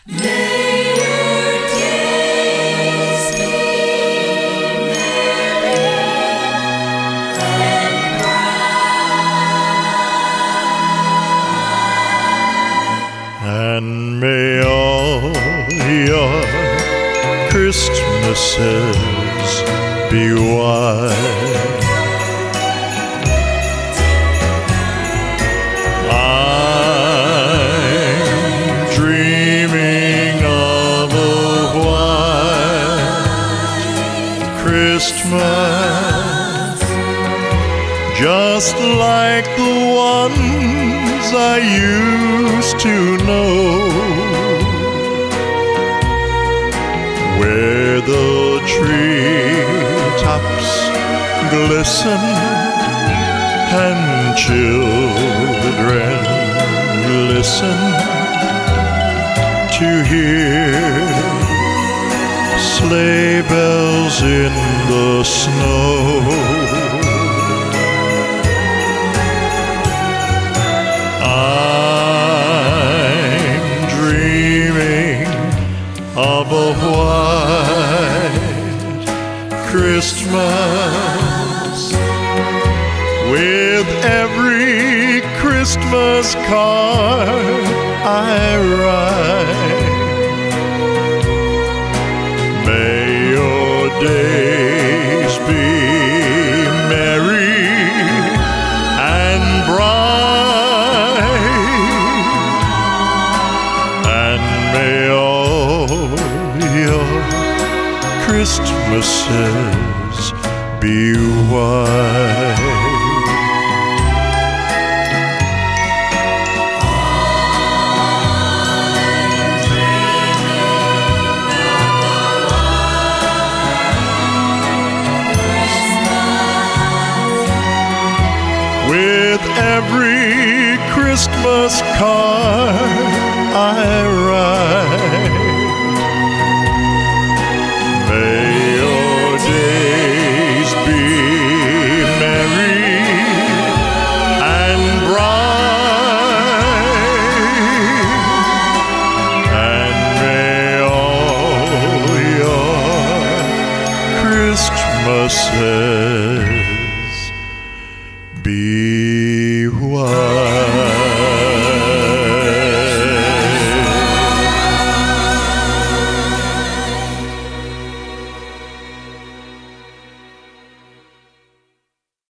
May your days be merry and bright, and may all your Christmases be white. I'm dreaming of a white Christmas, just like the ones I used to know, where the treetops glisten and children listen to hear sleigh bells in the snow. I'm dreaming of a white Christmas, with every Christmas card I write. May your days be merry and bright, and may all your Christmases be white. With every Christmas card I write, may your days be merry and bright, and may all your Christmases be white.